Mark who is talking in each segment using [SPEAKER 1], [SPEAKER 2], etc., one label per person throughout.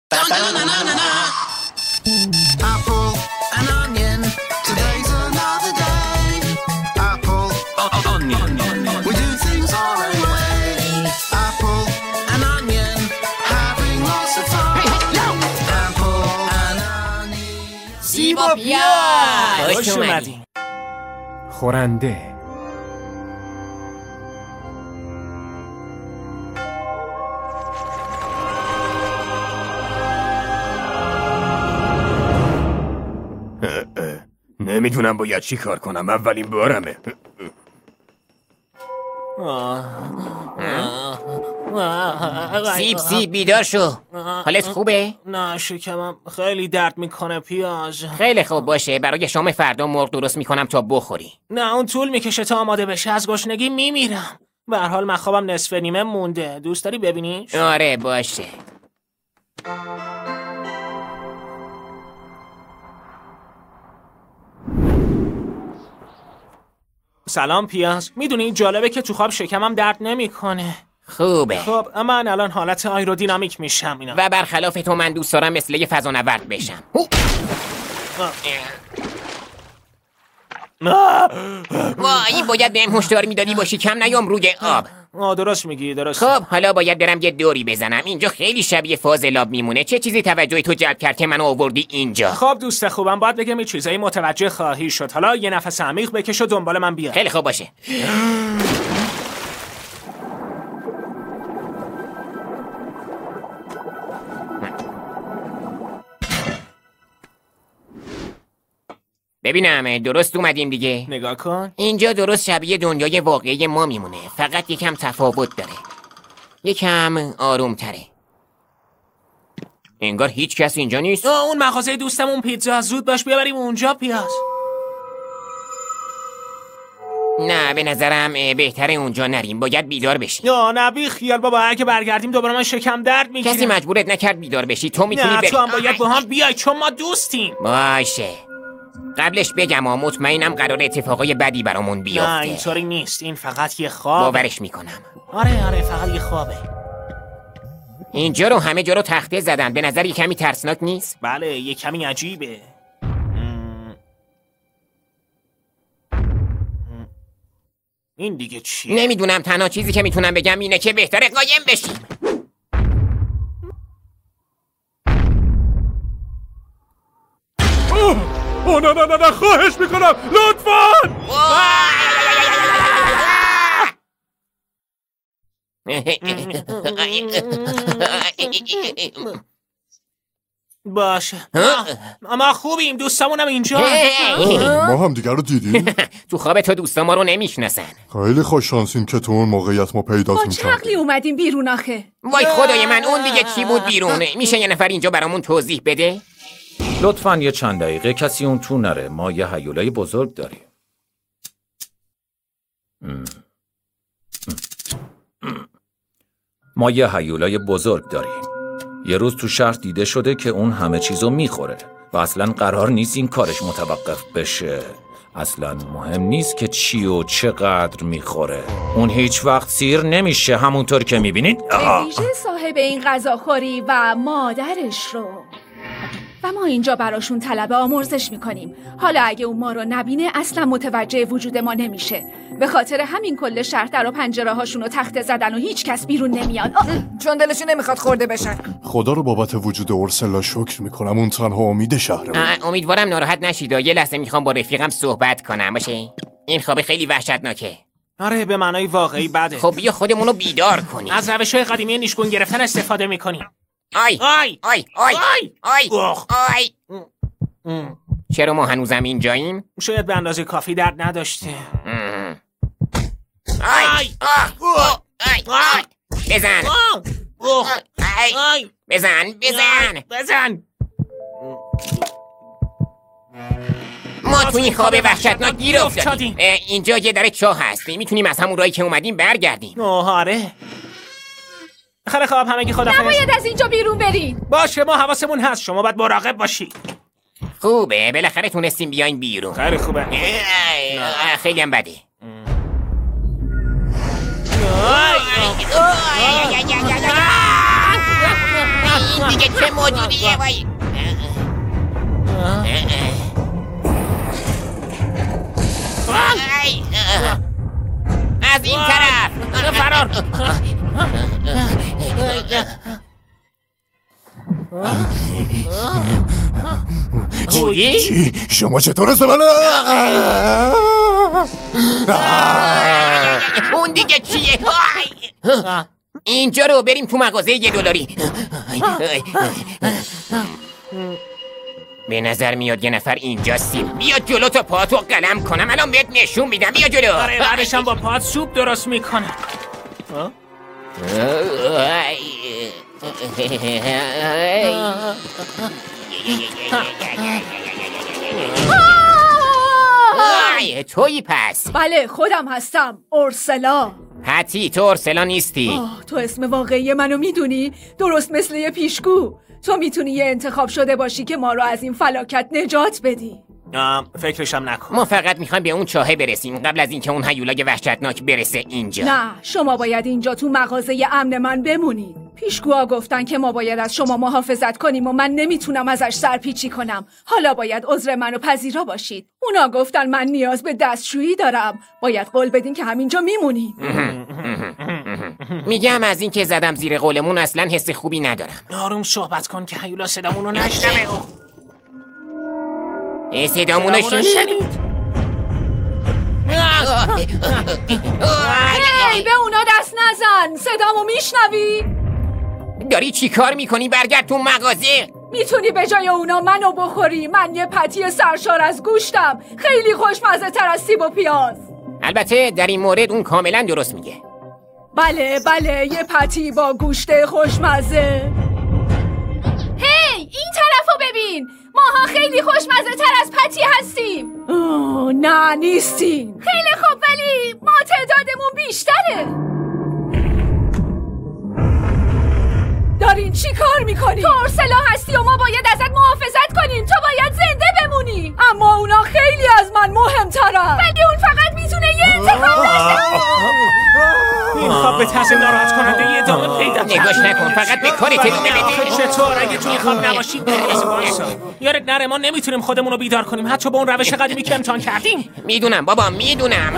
[SPEAKER 1] Apple and onion, today's another day. Apple, onion, we do things our own way. Apple and onion, having lots of fun. Apple and onion.
[SPEAKER 2] سیب و پیاز.
[SPEAKER 3] خوش اومدین.
[SPEAKER 4] خورنده
[SPEAKER 5] نمیدونم باید چی کار کنم، اولین بارمه.
[SPEAKER 2] سیب بیدار شو. حالت خوبه؟
[SPEAKER 3] نه شکمم خیلی درد میکنه پیاز.
[SPEAKER 2] خیلی خوب باشه، برای شام فردا مرغ درست میکنم تا بخوری.
[SPEAKER 3] نه اون طول میکشه تا آماده بشه، از گشنگی میمیرم. به هر حال من خوابم نصف نیمه مونده، دوست داری ببینیش؟
[SPEAKER 2] آره باشه.
[SPEAKER 3] سلام پیاز. میدونی جالبه که تو خواب شکمم درد نمیکنه.
[SPEAKER 2] خوبه.
[SPEAKER 3] خب من الان حالت آیرودینامیک میشم اینا.
[SPEAKER 2] و برخلاف تو من دوست دارم مثل یه فضانورد بشم. وای باید بهم هشدار میدادی باشی کم نیام روی آب.
[SPEAKER 3] درست میگی، درست.
[SPEAKER 2] خب حالا باید برم یه دوری بزنم. اینجا خیلی شبیه فاضلاب میمونه. چه چیزی توجه تو جلب کرد که منو آوردی اینجا؟
[SPEAKER 3] خب دوست خوبم، باید بگم یه چیزایی متوجه خواهی شد. حالا یه نفس عمیق بکش و دنبال من بیا.
[SPEAKER 2] خیلی خوب باشه. ببینم درست اومدیم دیگه.
[SPEAKER 3] نگاه کن.
[SPEAKER 2] اینجا درست شبیه دنیای واقعی ما میمونه، فقط یکم تفاوت داره. یکم آروم تره. انگار هیچ کس اینجا نیست.
[SPEAKER 3] اون مغازه دوستمون پیتزا، زود باش بیاریم اونجا پیاز.
[SPEAKER 2] نه به نظرم بهتره اونجا نریم، باید بیدار بشی.
[SPEAKER 3] یا نه بی خیال بابا، اگه برگردیم دوباره من شکم درد میگیره.
[SPEAKER 2] کسی مجبورت نکرد بیدار بشی، تو میتونی
[SPEAKER 3] نه تو هم باید با هم بیای چون ما دوستیم.
[SPEAKER 2] باشه. قبلش بگم مطمئنم قرار اتفاقای بدی برامون بیفته.
[SPEAKER 3] نه اینطوری نیست، این فقط یه خواب.
[SPEAKER 2] باورش میکنم.
[SPEAKER 3] آره فقط یه خوابه.
[SPEAKER 2] اینجا رو همه جا رو تخته زدن، به نظر یه کمی ترسناک نیست؟
[SPEAKER 3] بله یه کمی عجیبه. این دیگه چیه؟
[SPEAKER 2] نمیدونم، تنها چیزی که میتونم بگم اینه که بهتره قایم بشیم.
[SPEAKER 5] نه خواهش میکنم لطفاً.
[SPEAKER 3] باشه ما خوبیم، دوستمونم اینجا.
[SPEAKER 6] ما هم دیگر رو دیدیم.
[SPEAKER 2] تو خواب تو دوستا ما رو نمیشناسن.
[SPEAKER 6] خیلی خوش شانسین که تو اون موقعیت ما پیداتون
[SPEAKER 7] چه عقلی اومدیم بیرون آخه؟
[SPEAKER 2] وای خدای من، اون دیگه چی بود بیرون؟ میشه یه نفر اینجا برامون توضیح بده؟
[SPEAKER 8] لطفاً یه چند دقیقه کسی اون تو نره، ما یه هیولای بزرگ داریم. ما یه هیولای بزرگ داریم. یه روز تو شهر دیده شده که اون همه چیزو میخوره و اصلاً قرار نیست این کارش متوقف بشه. اصلاً مهم نیست که چی و چقدر میخوره. اون هیچ وقت سیر نمیشه، همونطور که میبینید.
[SPEAKER 7] به ویژه صاحب این غذاخوری و مادرش رو. و ما اینجا براشون طلب آمرزش میکنیم. حالا اگه اون ما رو نبینه اصلا متوجه وجود ما نمیشه. به خاطر همین کل شهر در و پنجره هاشون رو تخته زدن و هیچ کس بیرون نمیاد.
[SPEAKER 9] چون دلشون نمیخواد خورده بشن.
[SPEAKER 6] خدا رو بابت وجود اورسلا شکر میکنم، اون تنها امید شهره.
[SPEAKER 2] امیدوارم ناراحت نشید. یه لحظه میخوام با رفیقم صحبت کنم. باشه؟ این خواب خیلی وحشتناکه.
[SPEAKER 3] آره به معنای واقعی بده.
[SPEAKER 2] خب بیا خودمون رو بیدار کنیم.
[SPEAKER 3] از روش‌های قدیمی نیشگون گرفتن استفاده میکنیم.
[SPEAKER 2] آی آی آی آی آی آی. چرا ما هنوزم اینجاییم؟
[SPEAKER 3] شاید به اندازه کافی درد نداشته.
[SPEAKER 2] آی آی بزن بزن
[SPEAKER 3] بزن.
[SPEAKER 2] ما تو این خواب وحشتناک گیر افتادیم. اینجا یه در چاه هست، میتونیم از همون راهی که اومدیم برگردیم.
[SPEAKER 3] آره. خیلی خواب، همگی خدافظ.
[SPEAKER 7] نباید از اینجا بیرون برین.
[SPEAKER 3] باشه ما حواسمون هست، شما باید مراقب باشی.
[SPEAKER 2] خوبه بالاخره تونستیم بیاین بیرون.
[SPEAKER 3] خیلی خوبه.
[SPEAKER 2] خیلی هم بده. این دیگه چه موجودیه وای؟ از این طرف
[SPEAKER 3] فرار.
[SPEAKER 2] چی؟
[SPEAKER 6] شما چطور است من؟
[SPEAKER 2] اون دیگه چیه؟ اینجا رو بریم تو مغازه $1. به نظر میاد یه نفر اینجاستیم. بیا جلو تا پاهاتو قلم کنم. الان بهت نشون میدم. بیا جلو.
[SPEAKER 3] آره بعدشم با پاهات سوپ درست میکنم.
[SPEAKER 2] تویی پس؟
[SPEAKER 7] بله خودم هستم، اورسلا.
[SPEAKER 2] پتی تو اورسلا نیستی.
[SPEAKER 7] تو اسم واقعی منو میدونی؟ درست مثل یه پیشگو. تو میتونی یه انتخاب شده باشی که ما رو از این فلاکت نجات بدی.
[SPEAKER 3] فکرشم نکن.
[SPEAKER 2] ما فقط میخوایم به اون چاهه برسیم قبل از اینکه اون هیولای وحشتناک برسه اینجا.
[SPEAKER 7] نه، شما باید اینجا تو مغازه امن من بمونید. پیشگوها گفتن که ما باید از شما محافظت کنیم و من نمیتونم ازش سرپیچی کنم. حالا باید عذر منو پذیرا باشید. اونا گفتن من نیاز به دستشویی دارم. باید قول بدین که همینجا میمونید.
[SPEAKER 2] میگم از این که زدم زیر قولمون اصلا حس خوبی ندارم.
[SPEAKER 3] آروم صحبت کن که هیولا صدامونو نشنوه.
[SPEAKER 2] صدامونو شنید؟
[SPEAKER 7] هی به اونا دست نزن. صدامو میشنوی؟
[SPEAKER 2] داری چی کار میکنی؟ برگرد تو مغازه.
[SPEAKER 7] میتونی به جای اونا منو بخوری. من یه پتی سرشار از گوشتم، خیلی خوشمزه تر از سیب و پیاز.
[SPEAKER 2] البته در این مورد اون کاملا درست میگه.
[SPEAKER 7] بله یه پتی با گوشت خوشمزه. هی این طرفو ببین، ماها خیلی خوشمزه تر از پتی هستیم. نه نیستیم. خیلی خوب ولی ما تعدادمون بیشتره. دارین چی کار میکنی؟ تو اورسلا هستی و ما باید ازت محافظت کنیم. تو باید زنده بمونی. اما اونا خیلی از من مهمترن. ولی اون فقط میتونه یه انتخاب داشته.
[SPEAKER 3] این خواب به طرز ناراحت کننده یه ادامه پیدا کرد.
[SPEAKER 2] نگاش نکن، فقط به کارت ادامه بده.
[SPEAKER 3] چطور اگه توی خواب نباشی؟ یارت نره، ما نمیتونیم خودمون رو بیدار کنیم حتی با اون روش قدیمی که امتحان کردیم.
[SPEAKER 2] میدونم بابا میدونم.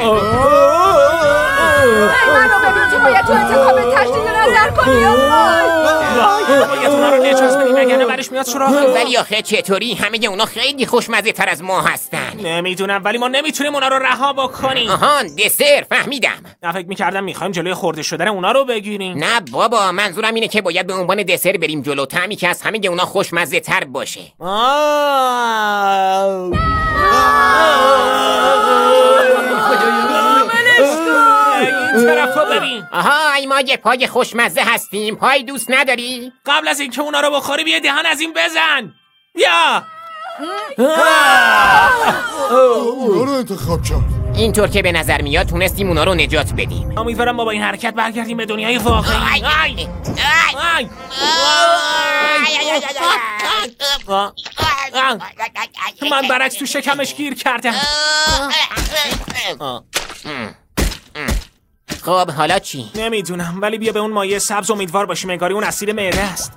[SPEAKER 7] منو ببین، تو باید تو انتخاب تجدید نظر کنی.
[SPEAKER 3] باید اونا رو نجات بدیم اگر برش میاد سراغ.
[SPEAKER 2] ولی آخه چطوری؟ همه اونا خیلی خوشمزه تر از ما هستن.
[SPEAKER 3] نمیدونم ولی ما نمیتونیم اونا رو رها بکنیم.
[SPEAKER 2] آهان دسر، فهمیدم.
[SPEAKER 3] من فکر میکردم میخوایم جلوی خورده شدن اونا رو بگیریم.
[SPEAKER 2] نه بابا، منظورم اینه که باید به عنوان دسر بریم جلو، طعمی که از همه اونا خوشمزه تر باشه.
[SPEAKER 3] این طرف رو ببین.
[SPEAKER 2] آهای ما یه پای خوشمزه هستیم. پای دوست نداری؟
[SPEAKER 3] قبل از اینکه اونا رو بخوری بیا دهن از این بزن. یا
[SPEAKER 6] اونا رو انتخاب کرد.
[SPEAKER 2] اینطور که به نظر میاد تونستیم اونا رو نجات بدیم.
[SPEAKER 3] امیدوارم ما با این حرکت برگردیم به دنیای واقعی. من برعکس تو شکمش گیر کردم.
[SPEAKER 2] خب حالا چی؟
[SPEAKER 3] نمیدونم ولی بیا به اون مایه سبز امیدوار باشیم، انگاری اون اسیر معده است.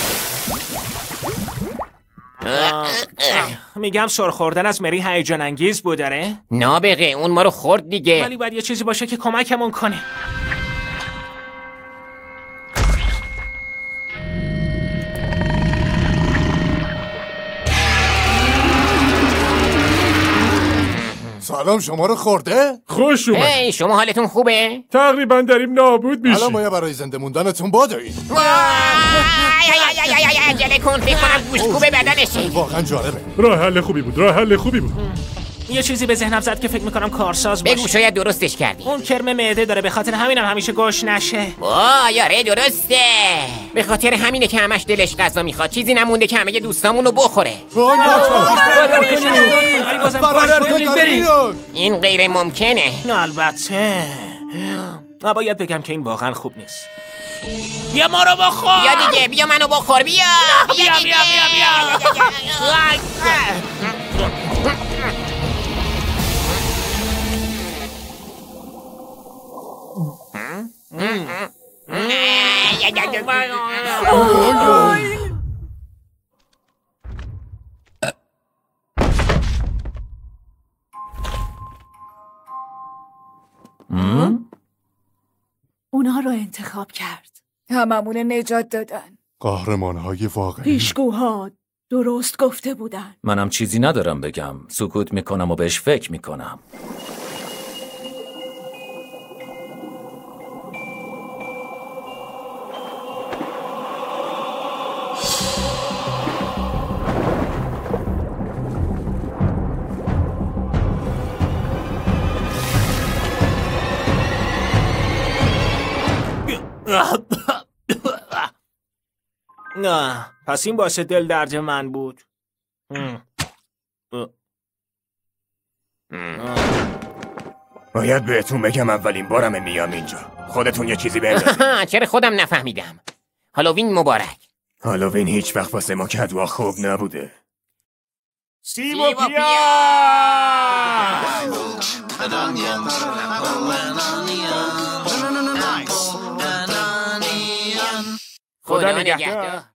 [SPEAKER 3] میگم سر خوردن از مری هیجان انگیز بود داره؟
[SPEAKER 2] نابغه اون ما رو خورد دیگه.
[SPEAKER 3] ولی باید یه چیزی باشه که کمکمون کنه.
[SPEAKER 6] سلام، شما رو خورده؟
[SPEAKER 5] خوش اومد.
[SPEAKER 2] هی شما حالتون خوبه؟
[SPEAKER 5] تقریبا داریم نابود میشیم.
[SPEAKER 6] الان باید برای زنده موندنتون بادایید.
[SPEAKER 2] عجله کن، فکر کنم گوشتکوب بدنشه.
[SPEAKER 6] واقعا جالبه.
[SPEAKER 5] راه حل خوبی بود، راه حل خوبی بود.
[SPEAKER 3] یه چیزی به ذهنم زد که فکر میکنم کارساز باشه.
[SPEAKER 2] بگو شاید درستش کردی.
[SPEAKER 3] اون کرم معده داره، به خاطر همینم همیشه گوش نشه.
[SPEAKER 2] یاره درسته. به خاطر همینه که همش دلش غذا میخواد، چیزی نمونده که همه دوستامونو بخوره. این غیر ممکنه.
[SPEAKER 3] البته باید بگم که این واقعا خوب نیست. بیا ما رو بخور.
[SPEAKER 2] بیا دیگه، بیا منو بخور. بیا
[SPEAKER 3] بیا بیا
[SPEAKER 7] رو انتخاب کرد؟
[SPEAKER 9] هممون نجات دادن.
[SPEAKER 6] قهرمان‌های واقعی.
[SPEAKER 7] پیشگوها درست گفته بودن.
[SPEAKER 8] منم چیزی ندارم بگم. سکوت میکنم و بهش فکر میکنم.
[SPEAKER 3] نه پس این باعث دل درد من بود.
[SPEAKER 10] باید بهتون بگم اولین بارم میام اینجا. خودتون یه چیزی بندازید.
[SPEAKER 2] چرا خودم نفهمیدم. هالووین مبارک.
[SPEAKER 10] هالووین هیچ وقت واسه ما کدوا خوب نبوده.
[SPEAKER 3] سیب و پیاز. خدا نگهدار.